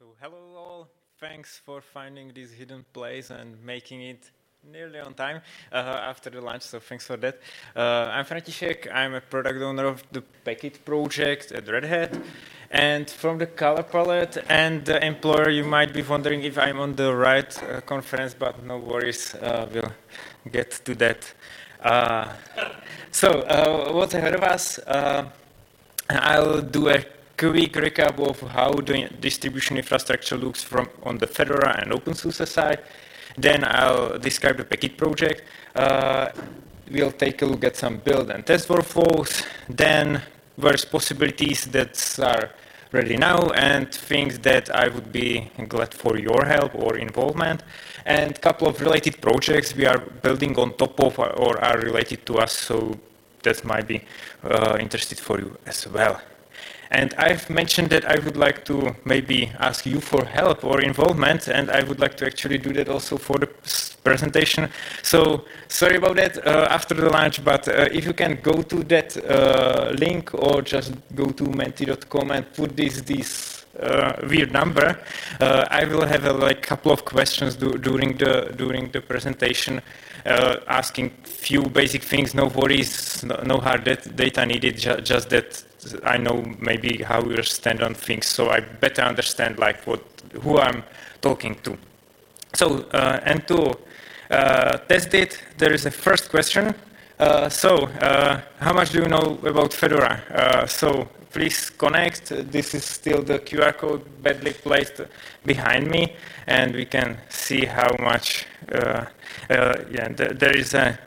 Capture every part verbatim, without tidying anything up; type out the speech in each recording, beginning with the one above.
So hello all, thanks for finding this hidden place and making it nearly on time uh, after the lunch, so thanks for that. Uh, I'm František, I'm a product owner of the Packit project at Red Hat. And from the color palette and the employer, you might be wondering if I'm on the right uh, conference, but no worries, uh, we'll get to that. Uh, so, uh, what's ahead of us? Uh, I'll do a quick recap of how the distribution infrastructure looks from on the Fedora and OpenSUSE side. Then I'll describe the Packit project. Uh, we'll take a look at some build and test workflows. Then various possibilities that are ready now and things that I would be glad for your help or involvement. And a couple of related projects we are building on top of or are related to us, so that might be uh, interesting for you as well. And I've mentioned that I would like to maybe ask you for help or involvement, and I would like to actually do that also for the presentation. So sorry about that uh, after the lunch, but uh, if you can go to that uh, link or just go to menti dot com and put this this uh, weird number, uh, I will have a like couple of questions do, during the during the presentation, uh, asking few basic things. No worries, no, no hard data needed, ju just that I know maybe how you stand on things, so I better understand like what who I'm talking to. So uh, and to uh, test it, there is a first question. Uh, so uh, how much do you know about Fedora? Uh, so please connect. This is still the Q R code badly placed behind me, and we can see how much. Uh, uh, yeah, th there is a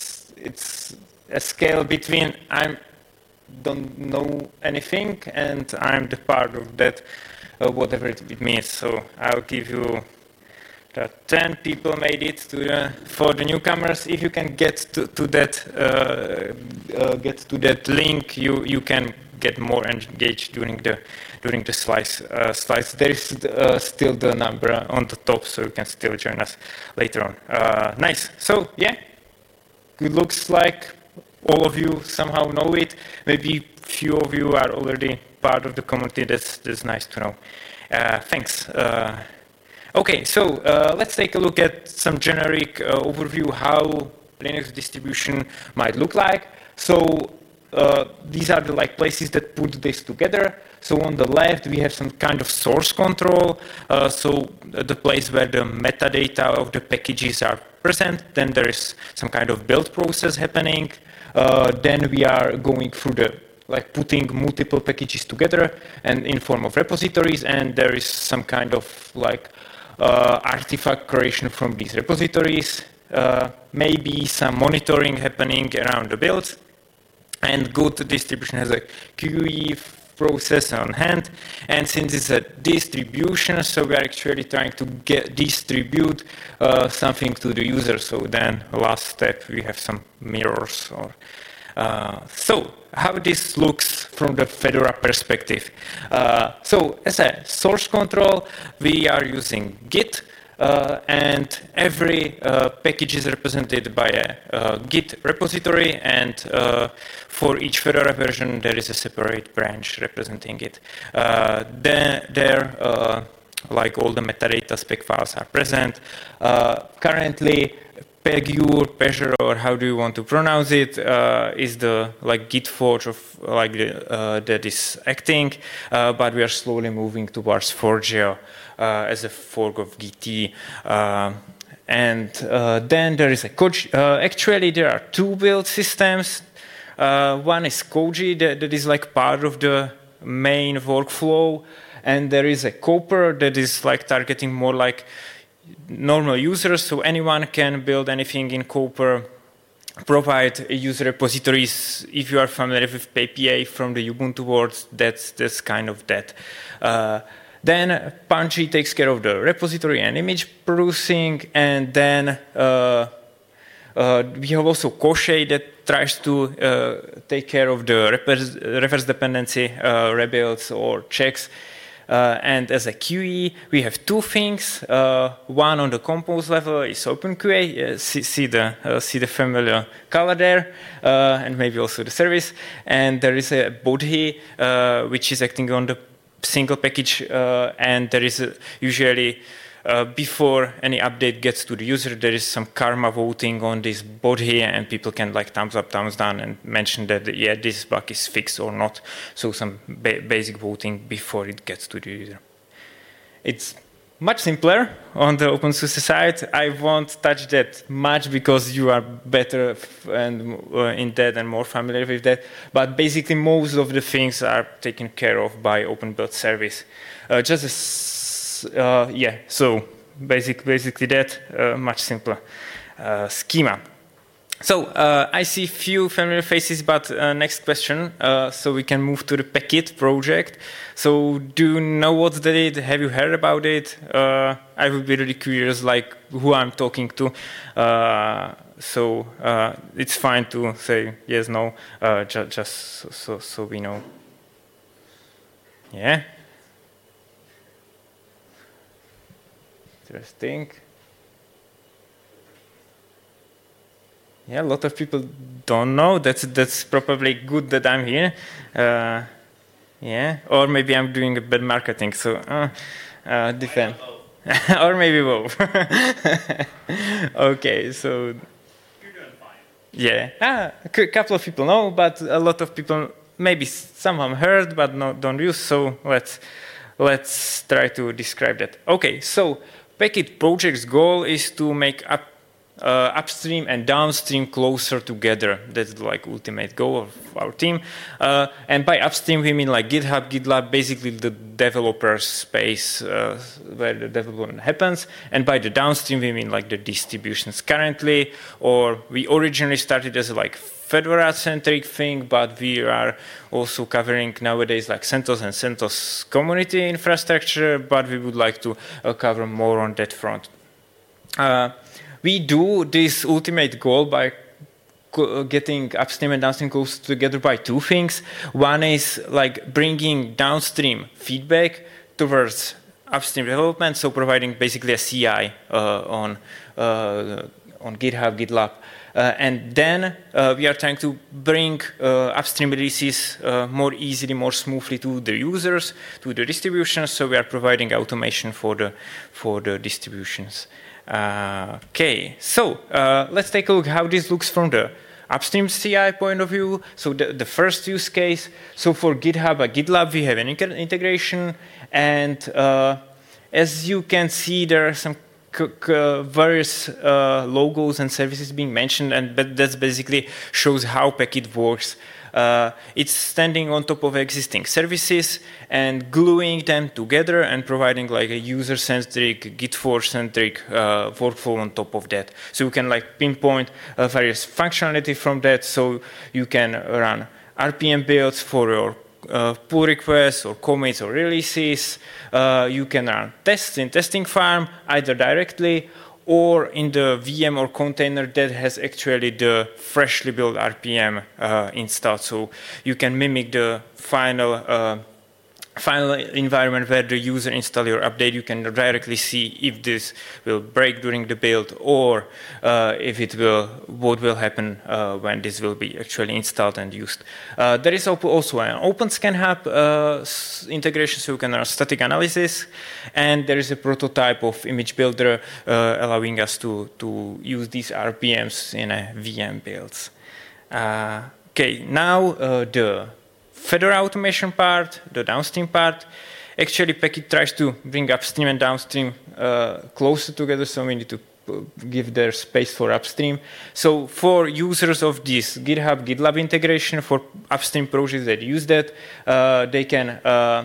it's a scale between I'm don't know anything, and I'm the part of that, uh, whatever it, it means. So I'll give you that ten people made it to the, for the newcomers. If you can get to, to that uh, uh, get to that link, you you can get more engaged during the during the slides. Uh, slides. There is uh, still the number on the top, so you can still join us later on. Uh, nice. So yeah, it looks like all of you somehow know it. Maybe few of you are already part of the community. That's, that's nice to know. Uh, thanks. Uh, okay, so uh, let's take a look at some generic uh, overview how Linux distribution might look like. So uh, these are the like places that put this together. So on the left, we have some kind of source control. Uh, so the place where the metadata of the packages are present. Then there is some kind of build process happening. Uh, then we are going through the like putting multiple packages together and in form of repositories, and there is some kind of like uh, artifact creation from these repositories. Uh, maybe some monitoring happening around the build, and good distribution has a Q E process on hand. And since it's a distribution, so we are actually trying to get distribute uh, something to the user. So then last step, we have some mirrors. Or uh, so how this looks from the Fedora perspective. Uh, so as a source control, we are using Git. Uh, and every uh, package is represented by a uh, Git repository, and uh, for each Fedora version there is a separate branch representing it. Uh, there, there uh, like all the metadata spec files are present. Uh, currently, Pagure, Pagure, or how do you want to pronounce it, uh, is the like Git forge of like the, uh, that is acting, uh, but we are slowly moving towards Forgeo uh, as a fork of Git. Uh, and uh, then there is a Koji. Uh, actually, there are two build systems. Uh, one is Koji, that, that is like part of the main workflow, and there is a Cooper that is like targeting more like normal users, so anyone can build anything in Cooper, provide user repositories. If you are familiar with P P A from the Ubuntu world, that's, that's kind of that. Uh, then Punchy takes care of the repository and image producing, and then uh, uh, we have also Koshei that tries to uh, take care of the reverse dependency uh, rebuilds or checks. Uh, and as a Q E, we have two things. Uh, one on the compose level is OpenQA. Uh, see, see the uh, see the familiar color there, uh, and maybe also the service. And there is a Bodhi, uh, which is acting on the single package, uh, and there is a, usually uh, before any update gets to the user, there is some karma voting on this body, and people can like thumbs up, thumbs down, and mention that yeah, this bug is fixed or not. So some ba basic voting before it gets to the user. It's much simpler on the OpenSUSE side. I won't touch that much because you are better and uh, in that and more familiar with that. But basically, most of the things are taken care of by Open Build Service. Uh, just as, uh, yeah, so basic, basically that, uh, much simpler uh, schema. So uh, I see few familiar faces, but uh, next question. Uh, so we can move to the Packit project. So do you know what's that? Have you heard about it? Uh, I would be really curious, like who I'm talking to. Uh, so uh, it's fine to say yes, no, uh, ju just so, so, so we know. Yeah. Interesting. Yeah, a lot of people don't know. That's that's probably good that I'm here. Uh, yeah, or maybe I'm doing a bad marketing. So, uh, uh, defend. Or maybe both. Okay, so. You're doing fine. Yeah, ah, a couple of people know, but a lot of people maybe some have heard, but no, don't use. So let's let's try to describe that. Okay, so Packit project's goal is to make up. Uh, upstream and downstream closer together. That's the like ultimate goal of our team. Uh, and by upstream we mean like GitHub, GitLab, basically the developer space uh, where the development happens. And by the downstream we mean like the distributions currently, or we originally started as a like Fedora-centric thing, but we are also covering nowadays like CentOS and CentOS community infrastructure, but we would like to uh, cover more on that front. Uh, We do this ultimate goal by getting upstream and downstream close together by two things. One is like bringing downstream feedback towards upstream development, so providing basically a C I uh, on uh, on GitHub, GitLab. Uh, and then uh, we are trying to bring uh, upstream releases uh, more easily, more smoothly to the users, to the distributions. So we are providing automation for the for the distributions. Uh, okay, so uh, let's take a look how this looks from the upstream C I point of view. So the, the first use case, so for GitHub and GitLab, we have an integration, and uh, as you can see, there are some various uh, logos and services being mentioned, and that basically shows how Packit works. Uh, it's standing on top of existing services and gluing them together and providing like a user-centric, Git-for-centric uh, workflow on top of that. So you can like pinpoint uh, various functionality from that. So you can run R P M builds for your uh, pull requests or commits or releases. Uh, you can run tests in testing farm either directly or in the V M or container that has actually the freshly built R P M uh, installed. So you can mimic the final uh, final environment where the user install your update. You can directly see if this will break during the build, or uh, if it will, what will happen uh, when this will be actually installed and used. Uh, there is also an OpenScan Hub uh, integration, so you can run static analysis, and there is a prototype of image builder uh, allowing us to, to use these R P Ms in a V M builds. Uh, okay, now uh, the Fedora automation part, the downstream part. Actually, Packit tries to bring upstream and downstream uh, closer together, so we need to give their space for upstream. So for users of this GitHub, GitLab integration, for upstream projects that use that, uh, they can uh,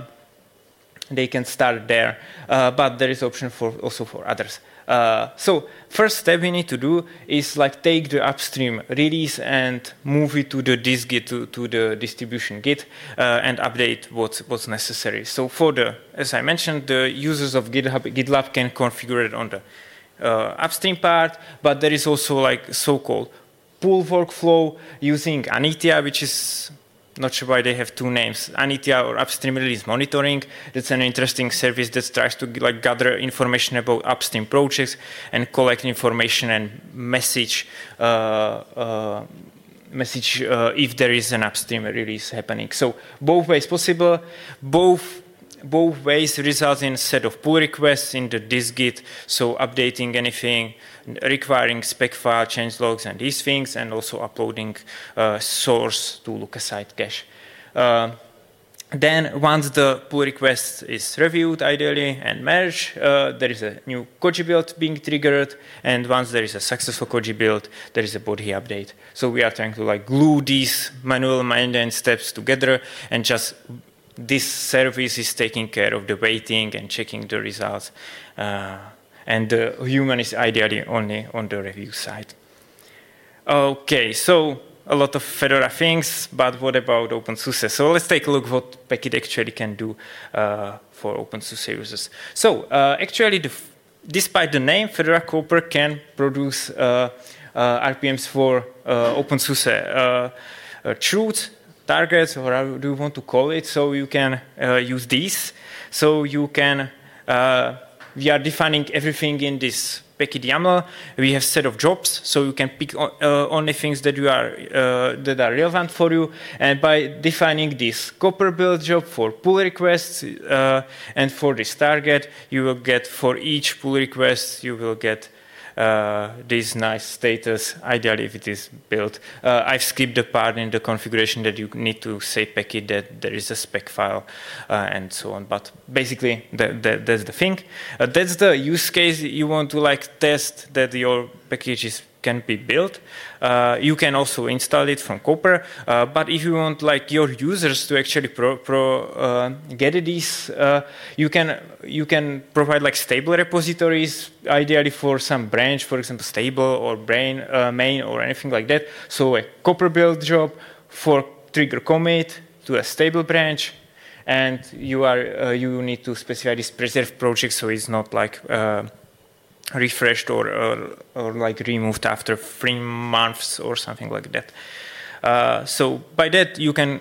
they can start there, uh, but there is option for also for others. Uh, so first step we need to do is like take the upstream release and move it to the dist-git, to, to the distribution Git, uh, and update what's, what's necessary. So for the, as I mentioned, the users of GitHub, GitLab can configure it on the uh, upstream part, but there is also like so-called pull workflow using Anitia, which is not sure why they have two names, Anitia or Upstream Release Monitoring. That's an interesting service that tries to like gather information about upstream projects and collect information and message uh, uh, message uh, if there is an upstream release happening. So both ways possible. Both both ways results in a set of pull requests in the dist-git, so updating anything, requiring spec file, change logs, and these things, and also uploading uh, source to look-aside cache. Uh, then, once the pull request is reviewed, ideally, and merged, uh, there is a new Koji build being triggered, and once there is a successful Koji build, there is a body update. So we are trying to like glue these manual maintenance steps together, and just this service is taking care of the waiting and checking the results, uh, and the human is ideally only on the review side. Okay, so a lot of Fedora things, but what about OpenSUSE? So let's take a look what Pekit actually can do uh, for OpenSUSE users. So uh, actually, the despite the name, Fedora Copr can produce uh, uh, R P Ms for uh, OpenSUSE uh, uh, truth targets, or how do you want to call it? So you can uh, use these. So you can, uh, we are defining everything in this Pekit YAML. We have set of jobs, so you can pick on, uh, only things that you are uh, that are relevant for you. And by defining this Copr build job for pull requests uh, and for this target, you will get for each pull request you will get uh, this nice status. Ideally, if it is built, uh, I've skipped the part in the configuration that you need to say Pekit that there is a spec file uh, and so on. But basically, that, that, that's the thing. Uh, that's the use case you want to like test that your packages can be built. Uh, you can also install it from Copr, uh, but if you want like your users to actually pro, pro, uh, get these, uh, you can you can provide like stable repositories, ideally for some branch, for example, stable or brain uh, main or anything like that. So a Copr build job for trigger commit to a stable branch, and you are uh, you need to specify this preserved project, so it's not like uh, refreshed or, or, or like removed after three months or something like that. Uh, so by that you can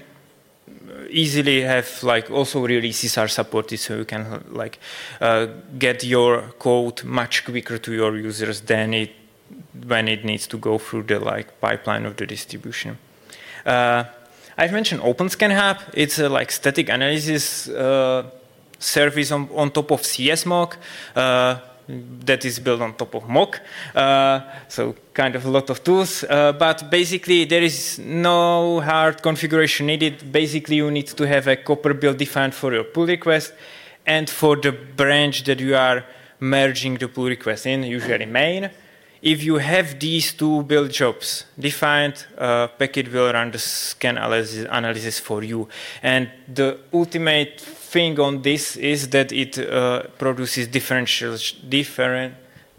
easily have like also releases are supported, so you can like uh, get your code much quicker to your users than it when it needs to go through the like pipeline of the distribution. Uh, I've mentioned OpenScan Hub. It's a like static analysis uh, service on, on top of C S M O C. Uh, that is built on top of mock, uh, so kind of a lot of tools, uh, but basically there is no hard configuration needed. Basically you need to have a Copr build defined for your pull request and for the branch that you are merging the pull request in, usually main. If you have these two build jobs defined, uh, Pekit will run the scan analysis, analysis for you. And the ultimate thing on this is that it uh, produces differential, differential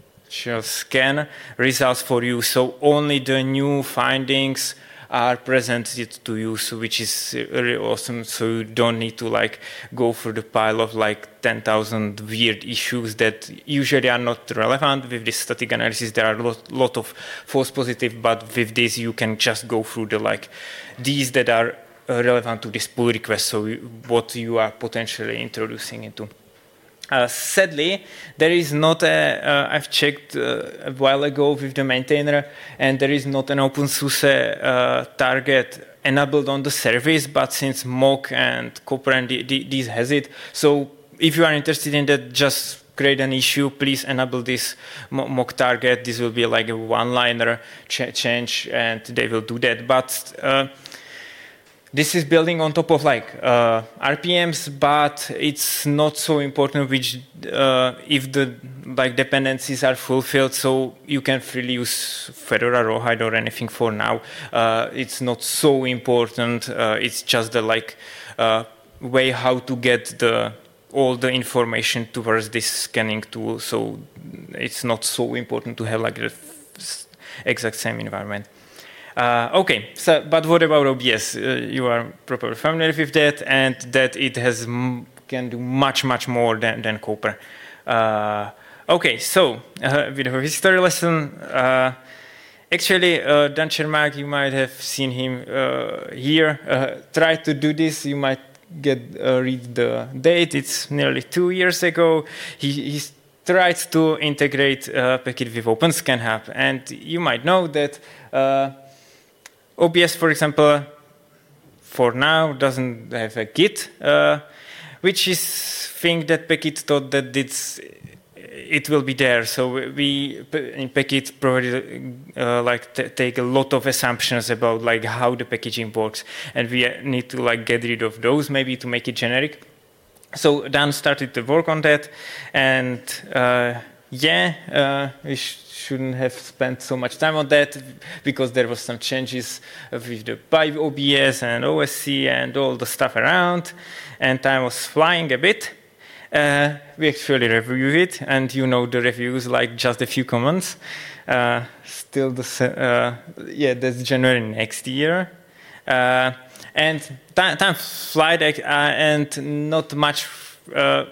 scan results for you. So only the new findings are presented to you, so which is really awesome. So you don't need to like go through the pile of like ten thousand weird issues that usually are not relevant. With this static analysis, there are a lot, lot of false positive, but with this you can just go through the like these that are uh, relevant to this pull request. So you, what you are potentially introducing into. Uh, sadly, there is not a, uh, I've checked uh, a while ago with the maintainer, and there is not an OpenSUSE uh, target enabled on the service, but since mock and Copr and the, the, these has it, so if you are interested in that, just create an issue, please enable this mock target. This will be like a one-liner ch change, and they will do that. But uh, this is building on top of like uh, R P Ms, but it's not so important which uh, if the like dependencies are fulfilled. So you can freely use Fedora Rawhide or anything for now. Uh, it's not so important. Uh, it's just the like uh, way how to get the all the information towards this scanning tool. So it's not so important to have like the exact same environment. Uh, okay, so but what about O B S? Uh, you are probably familiar with that, and that it has m can do much much more than than Copr. Uh, okay, so uh, with a history lesson. Uh, actually, uh, Dan Chermak, you might have seen him uh, here. Uh, try to do this. You might get uh, read the date. It's nearly two years ago. He he's tried to integrate uh, Pekit with OpenScan Hub, and you might know that. Uh, O B S, for example, for now doesn't have a Git, uh, which is thing that Packit thought that it's, it will be there. So we in Packit provided uh, like t- take a lot of assumptions about like how the packaging works, and we need to like get rid of those maybe to make it generic. So Dan started to work on that, and uh, yeah, uh, we sh- shouldn't have spent so much time on that because there was some changes with the Pipe O B S and O S C and all the stuff around, and time was flying a bit. Uh, we actually review it, and you know the reviews like just a few comments. Uh, still the uh, yeah, that's January next year, uh, and time, time flied, uh, and not much uh,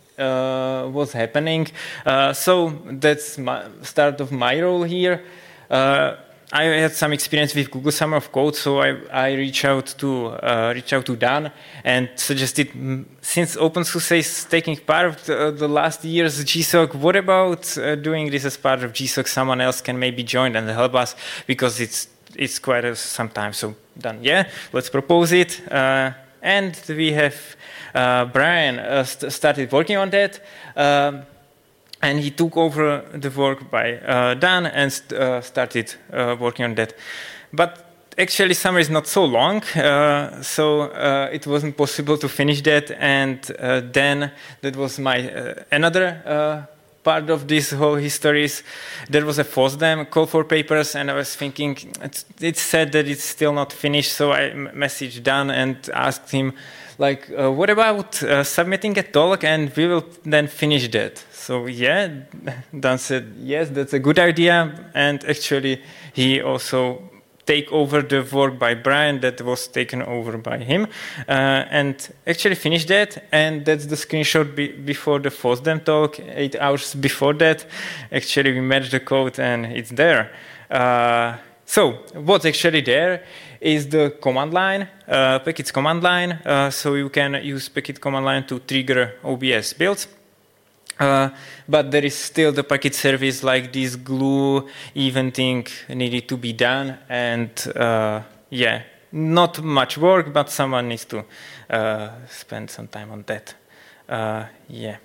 uh, was happening. Uh, so that's my start of my role here. Uh, I had some experience with Google Summer of Code, so I, I reached out to uh, reach out to Dan and suggested, since OpenSUSE is taking part of the, uh, the last year's G S O C, what about uh, doing this as part of G S O C? Someone else can maybe join and help us because it's it's quite a, some time. So Dan, yeah, let's propose it, uh, and we have uh, Brian uh, st- started working on that. Um, And he took over the work by uh, Dan and st- uh, started uh, working on that. But actually, summer is not so long, uh, so uh, it wasn't possible to finish that. And uh, then that was my uh, another uh, part of this whole history. There was a FOSDEM call for papers, and I was thinking it's, it's sad that it's still not finished. So I m- messaged Dan and asked him, like, uh, what about uh, submitting a talk, and we will then finish that. So yeah, Dan said, yes, that's a good idea. And actually, he also take over the work by Brian that was taken over by him, uh, and actually finished that. And that's the screenshot be- before the FOSDEM talk, eight hours before that. Actually, we matched the code, and it's there. Uh, so what's actually there is the command line, uh, Packit's command line. Uh, so you can use Packit command line to trigger O B S builds. Uh, but there is still the Packit service, like this glue eventing needed to be done, and uh, yeah, not much work, but someone needs to uh, spend some time on that. Uh, yeah.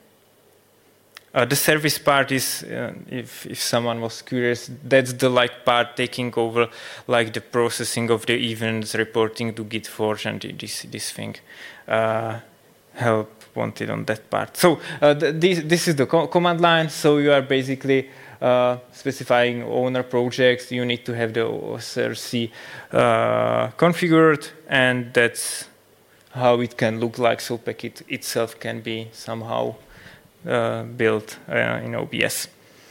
Uh, the service part is, uh, if if someone was curious, that's the like part taking over like the processing of the events, reporting to GitForge, and this this thing. Uh, help wanted on that part. So uh, th- this this is the co- command line. So you are basically uh, specifying owner projects. You need to have the O S R C uh, configured, and that's how it can look like. So Packit itself can be somehow uh, built uh, in O B S.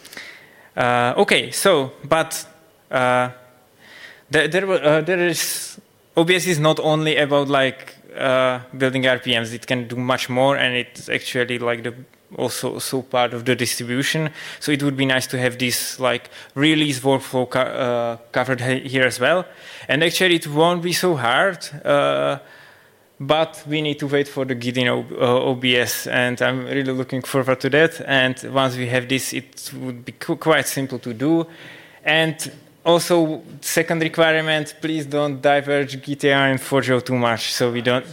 Uh, okay, so but uh, there there, uh, there is O B S is not only about like Uh, building R P Ms. It can do much more, and it's actually like the also also part of the distribution. So it would be nice to have this like release workflow co- uh, covered he- here as well. And actually, it won't be so hard, uh, but we need to wait for the Git in o- uh, O B S, and I'm really looking forward to that. And once we have this, it would be qu- quite simple to do. And also, second requirement, please don't diverge G T R and Forjo too much, so we don't...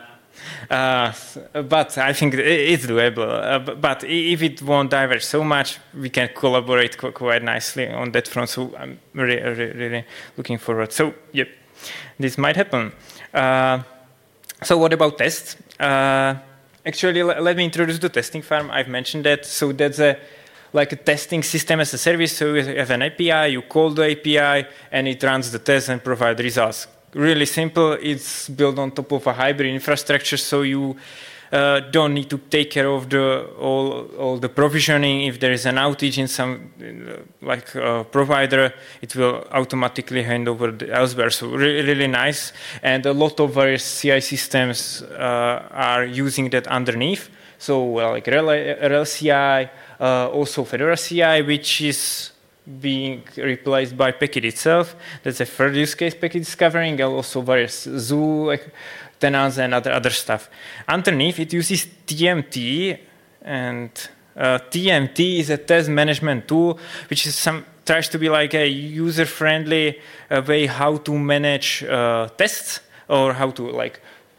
Uh, but I think it's doable. Uh, but if it won't diverge so much, we can collaborate qu- quite nicely on that front, so I'm really, really, really looking forward. So, yep, this might happen. Uh, so what about tests? Uh, actually, l- let me introduce the testing farm. I've mentioned that. So that's a like a testing system as a service. So you have an A P I, you call the A P I, and it runs the test and provides results. Really simple. It's built on top of a hybrid infrastructure, so you uh, don't need to take care of the all, all the provisioning. If there is an outage in some uh, like uh, provider, it will automatically hand over the elsewhere. So really, really nice. And a lot of various C I systems uh, are using that underneath. So well, like Rel, Rel C I, uh, also Fedora C I, which is being replaced by Packit itself. That's a third use case Packit is covering, and also various Zoo tenants and other other stuff. Underneath, it uses T M T, and uh, T M T is a test management tool, which is some tries to be like a user-friendly uh, way how to manage uh, tests, or how to like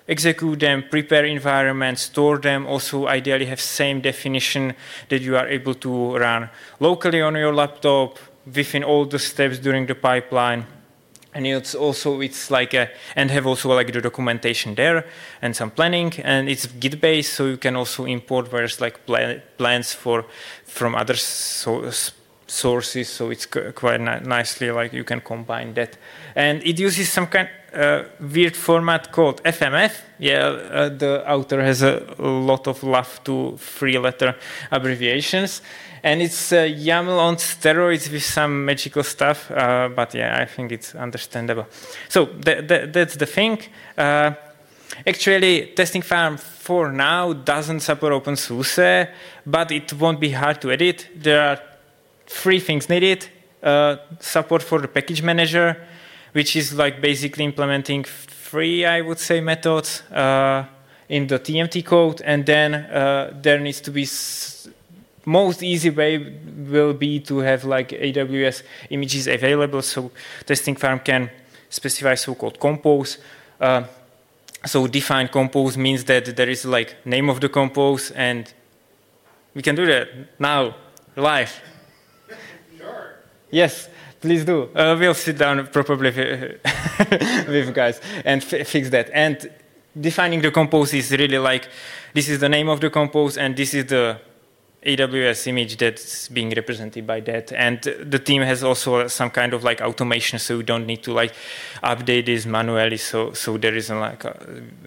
execute them, prepare environments, store them, also ideally have same definition that you are able to run locally on your laptop within all the steps during the pipeline. And it's also, it's like a, and have also like the documentation there and some planning, and it's Git based, so you can also import various like pla plans for, from other so sources, so it's quite ni nicely, like you can combine that. And it uses some kind uh, weird format called F M F. Yeah, uh, the author has a lot of love to three letter abbreviations. And it's uh, YAML on steroids with some magical stuff, uh, but yeah, I think it's understandable. So th th that's the thing. Uh, actually, Testing Farm for now doesn't support OpenSUSE, but it won't be hard to edit. There are three things needed. Uh, support for the package manager, which is like basically implementing three, I would say, methods uh, in the T M T code, and then uh, there needs to be s most easy way will be to have like A W S images available, so Testing Farm can specify so-called compose. Uh, so define compose means that there is like name of the compose, and we can do that now, live. Sure. Yes, please do. Uh, we'll sit down probably with guys and f fix that. And defining the compose is really like, this is the name of the compose, and this is the A W S image that's being represented by that. And the team has also some kind of like automation, so you don't need to like update this manually. So so there isn't like a,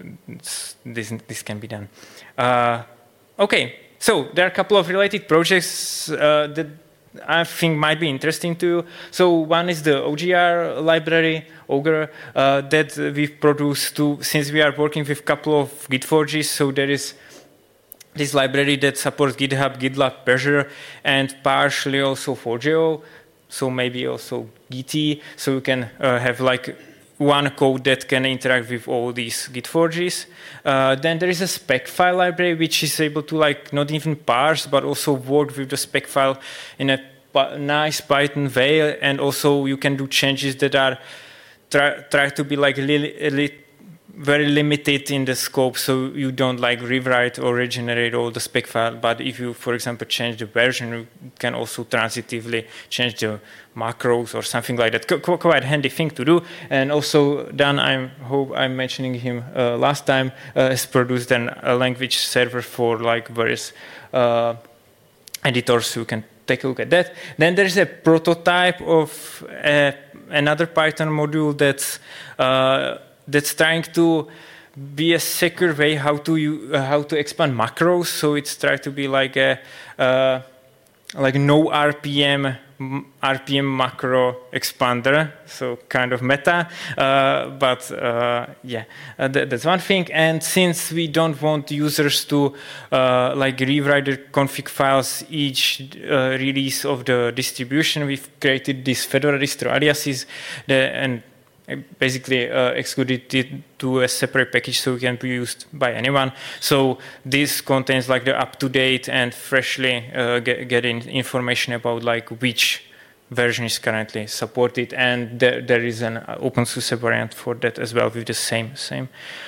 this this can be done. Uh, okay, so there are a couple of related projects uh, that I think might be interesting to you. So one is the O G R library, Ogre, uh, that we've produced too, since we are working with a couple of Git forges. So there is this library that supports GitHub, GitLab, Azure, and partially also Forgeo, so maybe also Git. So you can uh, have like one code that can interact with all these Git forges. Uh, then there is a spec file library which is able to like not even parse, but also work with the spec file in a nice Python way, and also you can do changes that are try, try to be like a little, a little very limited in the scope, so you don't like rewrite or regenerate all the spec file. But if you, for example, change the version, you can also transitively change the macros or something like that. Qu quite handy thing to do. And also, Dan, I hope I'm mentioning him uh, last time, uh, has produced an, a language server for like various uh, editors, so you can take a look at that. Then there's a prototype of uh, another Python module that's uh, that's trying to be a secure way how to uh, how to expand macros. So it's trying to be like a uh, like no R P M R P M macro expander, so kind of meta. Uh, but uh, yeah, uh, th that's one thing. And since we don't want users to uh, like rewrite the config files each uh, release of the distribution, we've created these Fedora distro aliases, the, and basically uh, excluded it to a separate package so it can be used by anyone. So this contains like the up-to-date and freshly uh, get, getting information about like which version is currently supported, and there, there is an OpenSUSE variant for that as well with the same same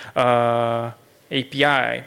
uh, A P I.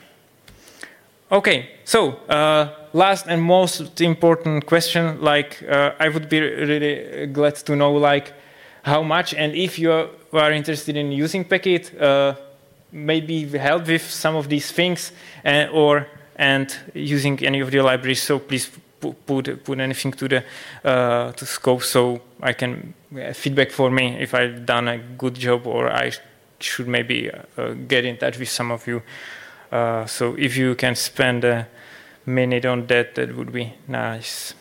Okay, so uh, last and most important question, like uh, I would be really glad to know like how much, and if you are interested in using Packit, uh, maybe help with some of these things, uh, or and using any of the libraries. So please put put anything to the uh, to scope, so I can uh, feedback for me if I've done a good job, or I should maybe uh, get in touch with some of you. Uh, so if you can spend a minute on that, that would be nice.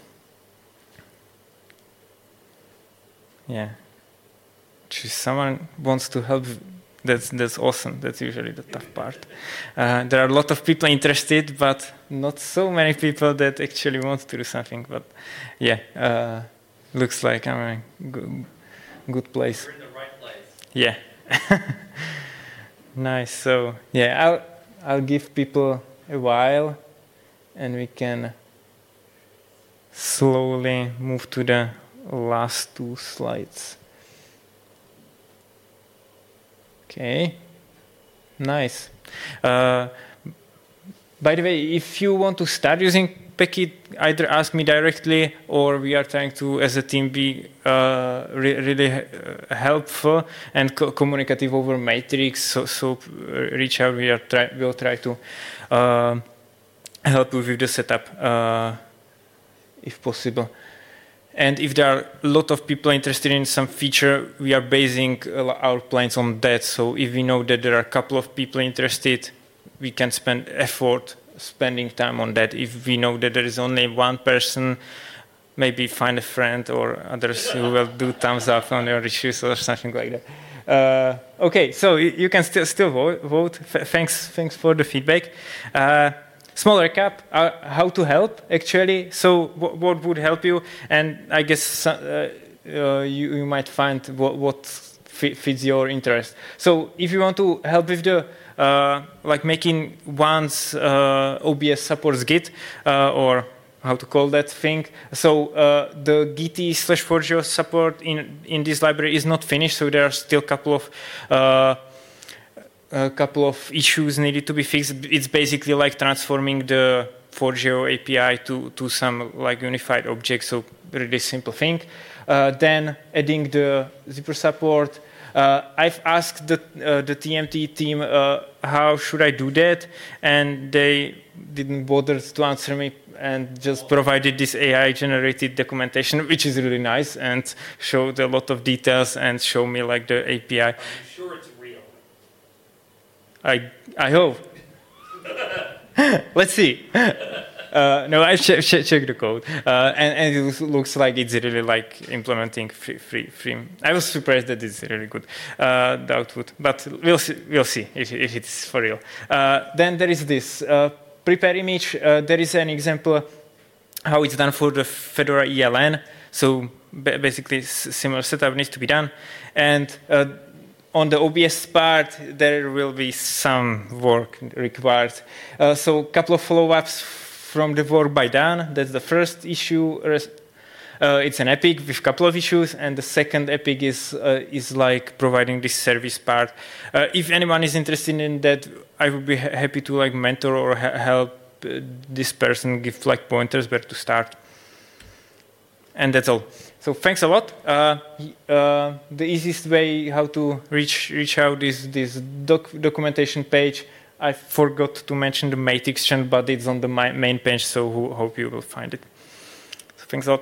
Yeah. If someone wants to help, that's that's awesome. That's usually the tough part. Uh, there are a lot of people interested, but not so many people that actually want to do something. But yeah, uh, looks like I'm in a good, good place. You're in the right place. Yeah. Nice. So yeah, I'll I'll give people a while, and we can slowly move to the last two slides. Okay. Nice. Uh, by the way, if you want to start using Packit, either ask me directly, or we are trying to, as a team, be uh, re really uh, helpful and co communicative over Matrix. So, so uh, reach out. We are try we'll try to uh, help you with the setup, uh, if possible. And if there are a lot of people interested in some feature, we are basing our plans on that. So if we know that there are a couple of people interested, we can spend effort spending time on that. If we know that there is only one person, maybe find a friend or others who will do thumbs up on your issues or something like that. Uh, okay, so you can still still vote. vote. Thanks, thanks for the feedback. Uh, small recap: uh, how to help actually. So what would help you? And I guess uh, uh, you, you might find what, what fits your interest. So if you want to help with the Uh, like making once uh, O B S supports Git, uh, or how to call that thing. So uh, the Git slash Forgeo support in in this library is not finished. So there are still a couple of uh, a couple of issues needed to be fixed. It's basically like transforming the Forgeo A P I to to some like unified object. So really simple thing. Uh, then adding the zipper support. Uh, I've asked the, uh, the T M T team uh, how should I do that, and they didn't bother to answer me and just provided this A I-generated documentation, which is really nice and showed a lot of details and show me like the A P I. Are you sure it's real? I I hope. Let's see. Uh, no, I checked ch ch the code, uh, and, and it looks like it's really like implementing free, free, free. I was surprised that it's really good, uh, the output, but we'll see, we'll see if, if it's for real. Uh, then there is this uh, prepare image. Uh, there is an example how it's done for the Fedora E L N. So basically, similar setup needs to be done, and uh, on the O B S part, there will be some work required. Uh, so a couple of follow-ups from the work by Dan. That's the first issue. Uh, it's an epic with a couple of issues, and the second epic is uh, is like providing this service part. Uh, if anyone is interested in that, I would be ha happy to like mentor or ha help uh, this person, give like pointers where to start. And that's all. So thanks a lot. Uh, uh, the easiest way how to reach reach out is this doc documentation page. I forgot to mention the Matrix channel, but it's on the main page, so ho hope you will find it. So thanks a lot.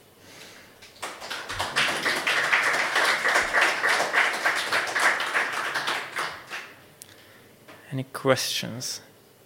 Any questions?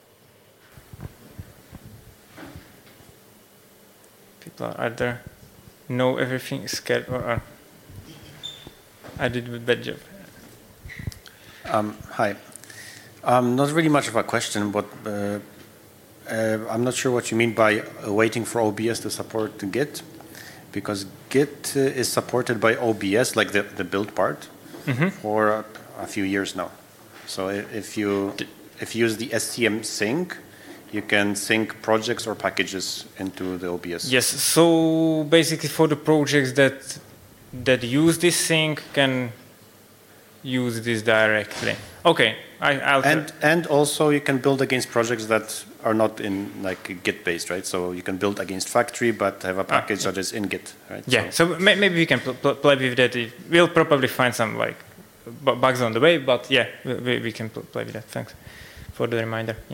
People are either know everything, scared, or are I did a bad job. Um, hi. Um, not really much of a question, but uh, uh, I'm not sure what you mean by uh, waiting for O B S to support Git, because Git uh, is supported by O B S, like the, the build part, mm-hmm. for a, a few years now. So if you, if you use the S C M sync, you can sync projects or packages into the O B S. Yes, so basically for the projects that, that use this sync can use this directly. Okay. I, I'll and and also you can build against projects that are not in like Git based, right? So you can build against factory, but have a package ah, yeah. that is in Git, right? Yeah. So, so maybe we can pl pl play with that. We'll probably find some like bugs on the way, but yeah, we, we can pl play with that. Thanks for the reminder. Yeah.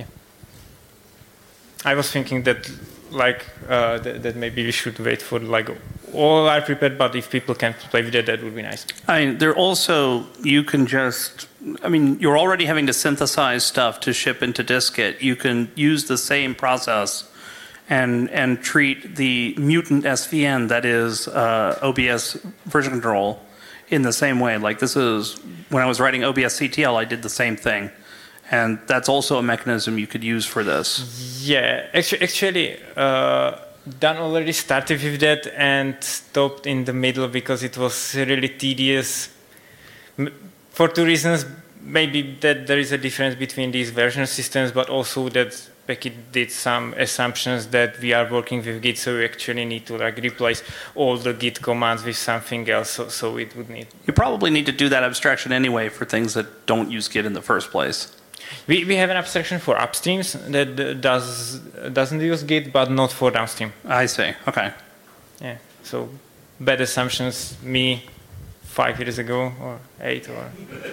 I was thinking that like uh, th that maybe we should wait for like all are prepared, but if people can play with that, that would be nice. I mean, there also you can just. I mean, you're already having to synthesize stuff to ship into dist-git. You can use the same process and and treat the mutant S V N that is uh, O B S version control in the same way. Like this is, when I was writing O B S C T L, I did the same thing. And that's also a mechanism you could use for this. Yeah, actually, actually uh, Dan already started with that and stopped in the middle because it was really tedious. For two reasons, maybe that there is a difference between these version systems, but also that Packit did some assumptions that we are working with Git, so we actually need to like replace all the Git commands with something else, so, so it would need... You probably need to do that abstraction anyway for things that don't use Git in the first place. We, we have an abstraction for upstreams that uh, does, doesn't use Git, but not for downstream. I see. Okay. Yeah, so bad assumptions, me five years ago, or eight, or...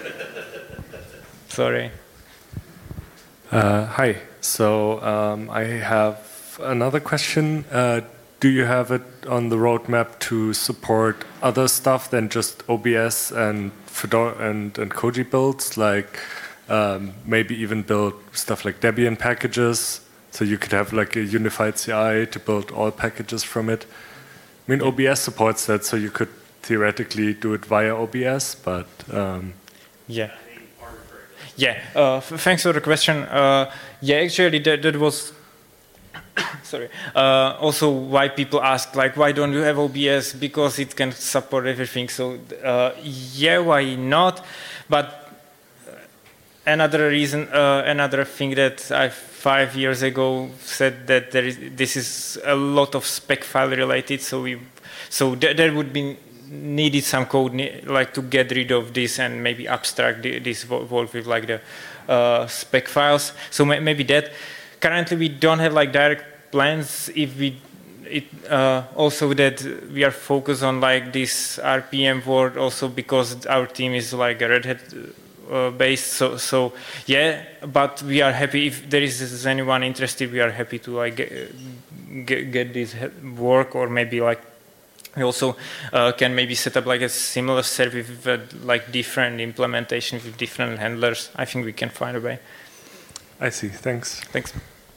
Sorry. Uh, hi. So um, I have another question. Uh, do you have it on the roadmap to support other stuff than just O B S and Fedora and, and Koji builds, like um, maybe even build stuff like Debian packages, so you could have like a unified C I to build all packages from it? I mean, O B S supports that, so you could theoretically do it via O B S, but... Um, yeah. Yeah, uh, thanks for the question. Uh, yeah, actually, that, that was sorry. Uh, also, why people ask, like, why don't you have O B S? Because it can support everything. So, uh, yeah, why not? But another reason, uh, another thing that I five years ago said that there is, this is a lot of spec file related. So we, so th there would be needed some code like to get rid of this and maybe abstract this Wolf with like the uh, spec files. So maybe that. Currently we don't have like direct plans. If we it uh, also that we are focused on like this R P M world also because our team is like a Red Hat uh, based. So so yeah, but we are happy if there is anyone interested. We are happy to like get, get, get this work, or maybe like. We also uh, can maybe set up like a similar service with uh, like different implementation with different handlers. I think we can find a way. I see. Thanks. Thanks.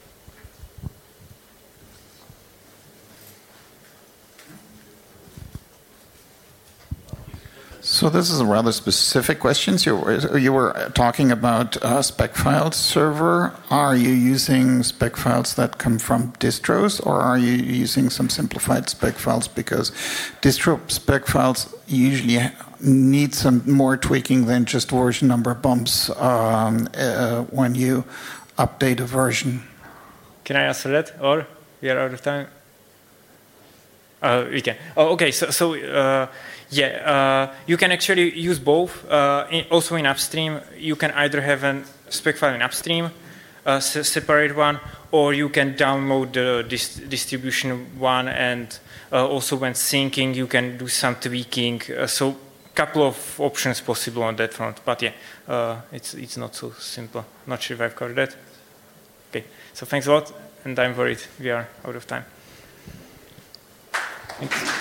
So this is a rather specific question. So you were, you were talking about uh, spec file server. Are you using spec files that come from distros, or are you using some simplified spec files? Because distro spec files usually need some more tweaking than just version number bumps um, uh, when you update a version. Can I answer that, or we are out of time? Uh, we can. Oh, okay. So, so uh, yeah, uh, you can actually use both. Uh, in, also in upstream, you can either have a spec file in upstream, a separate one, or you can download the dis distribution one, and uh, also when syncing, you can do some tweaking. Uh, so, couple of options possible on that front. But yeah, uh, it's it's not so simple. Not sure if I've covered that. Okay. So thanks a lot, and I'm worried we are out of time. Thanks.